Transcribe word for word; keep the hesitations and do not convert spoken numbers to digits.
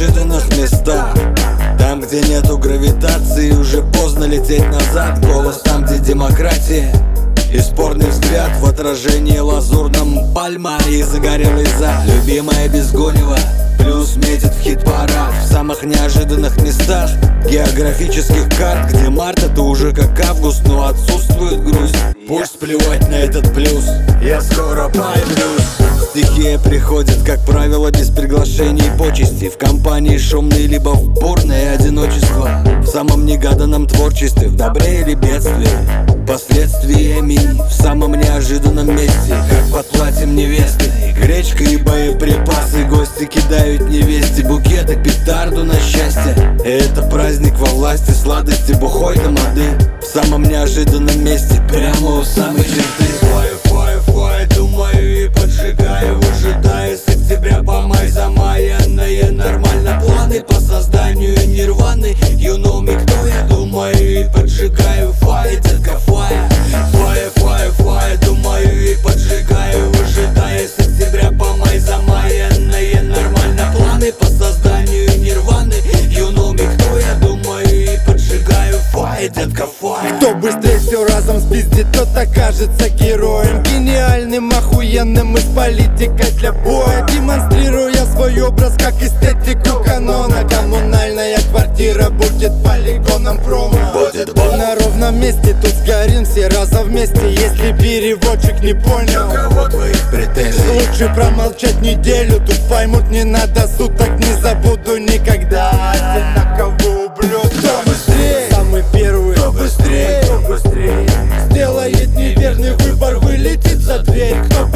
неожиданных местах. Там, где нету гравитации, уже поздно лететь назад. Голос там, где демократия и спорный взгляд в отражении лазурном пальма и загорелый зад. Любимая Безгонева плюс метит в хит-парад в самых неожиданных местах географических карт, где март это уже как август, но отсутствует грусть. Пусть плевать на этот плюс, я скоро появлюсь. Стихия приходит, как правило, без приглашений и почестей. В компании шумной, либо в бурное одиночество. В самом негаданном творчестве, в добре или бедствии, последствиями в самом неожиданном месте. Как под платьем невесты, гречка и боеприпасы. Гости кидают невесте букеты, петарду на счастье. Это праздник во власти, сладости, бухой тамады. В самом неожиданном месте, прямо у самой черты. Флаю, флаю, флаю, думаю и поджигаю, выжидая с октября по май замаянные нормально планы по созданию нирваны. You know me, кто я, думаю и поджигаю. Флай, детка, флая, флая, флая, флая, думаю и поджигаю, выжидая с октября по май замаянные нормально планы по созданию нирваны. You know me, кто я, думаю и поджигаю. Флай, детка, флая. Кто быстрее все разом спиздит, тот окажется героем, гениальным, охуенным из политика для боя. Демонстрируя свой образ как эстетику канона. Коммунальная квартира будет полигоном промо. Будет бомба. На ровном месте тут сгорим все разом вместе, если переводчик не понял. Кого твоих претензий? Лучше промолчать неделю, тут поймут не надо суток. Не забуду никогда одинаково ублюдок. Кто быстрее? Самый первый. Кто быстрее? Кто быстрее? Сделает неверный выбор, вылетит за дверь. Кто